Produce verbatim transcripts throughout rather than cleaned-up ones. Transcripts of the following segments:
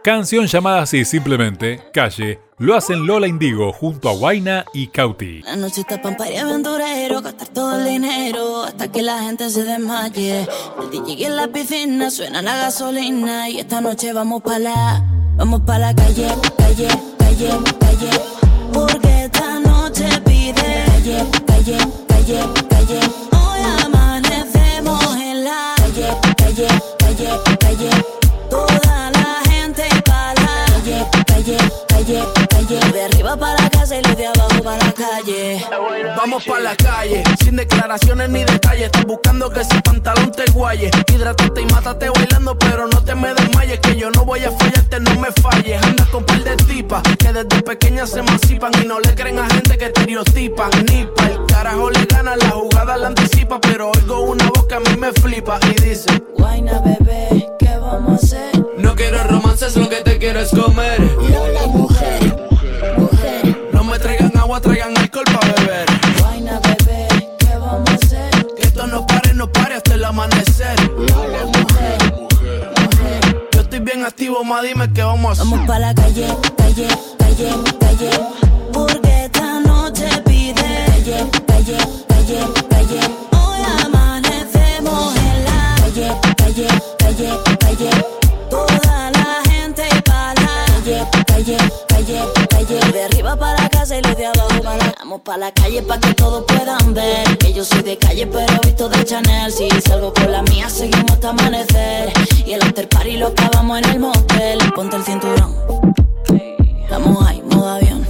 Canción llamada así simplemente, Calle, lo hacen Lola Indigo junto a Huayna y Cauti. La noche está pa' un party aventurero, gastar todo el dinero hasta que la gente se desmaye. El D J en la piscina, suena la gasolina y esta noche vamos pa' la, vamos pa' la calle, calle, calle, calle. Porque esta noche pide calle, calle, calle, calle. Hoy amanecemos en la calle, calle, calle, calle. Toda la gente pa' la calle, calle, calle, calle. De arriba para la casa y los de abajo para la calle. Vamos pa' la calle, sin declaraciones ni detalles. Estás buscando que ese pantalón te guaye. Hidrátate y mátate bailando, pero no te me desmayes. Que yo no voy a fallarte, no me falles. Andas con par de tipas que desde pequeñas se emancipan y no le creen a gente que estereotipan. Ni pa' el carajo le gana, la jugada la anticipa. Pero oigo una voz que a mí me flipa y dice: Huayna, bebé, ¿qué vamos a hacer? No quiero romances, lo que te quiero es comer. Lola, mujer, mujer. No me traigan agua, traigan alcohol pa' beber. Huayna, bebé, ¿qué vamos a hacer? Que esto no pare, no pare hasta el amanecer. Lola, mujer, mujer. Yo estoy bien activo, ma, dime qué vamos a hacer. Vamos pa' la calle, calle, calle, calle. Porque esta noche pide calle, calle, calle, calle. Hoy amanecemos en la calle, calle, calle, calle. Toda la gente pa' la calle, calle, calle, calle. De arriba para la casa y los de abajo para la... Vamos pa' la calle pa' que todos puedan ver que yo soy de calle pero visto de Chanel. Si salgo con la mía seguimos hasta amanecer. Y el after party lo acabamos en el motel. Ponte el cinturón, estamos ahí, modo avión.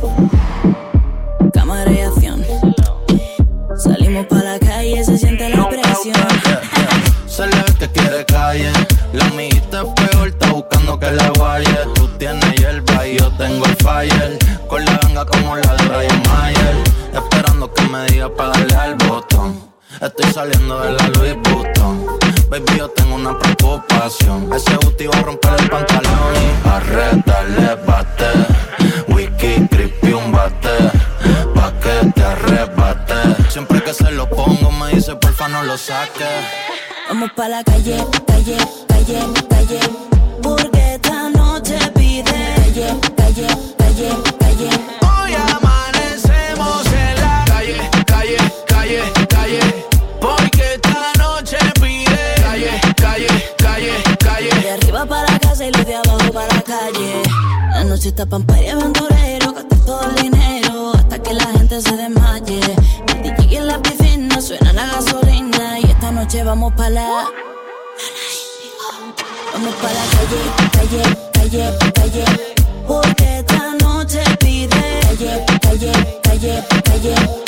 Cámara y acción. Salimos pa' la calle, se siente la presión. Se le ve que quiere calle. La amiguita es peor, está buscando que la guaye. Tú tienes hierba y yo tengo el fire. Con la ganga como la de Ryan Mayer. Esperando que me diga para darle al botón. Estoy saliendo de la Louis Vuitton. Baby, yo tengo una preocupación. Ese booty va a romper el pantalón y arretarle bate. Wiki, creepy, un bate. Pa' que te arrebate. Siempre que se lo pongo me dice porfa no lo saques. Vamos pa' la calle, calle, calle, calle. Porque esta noche pide calle, calle, calle, calle. Hoy amanecemos en la calle, calle, calle, calle. Porque esta noche pide calle, calle, calle, calle. De arriba para la casa y los de abajo para la calle. La noche está pa' un party aventurero, gastar todo el dinero hasta que la gente se desmaye. El D J en la piscina, suena la gasolina y esta noche vamos pa' la... Vamos pa' la calle, calle, calle, calle. Porque esta noche pide calle, calle, calle, calle.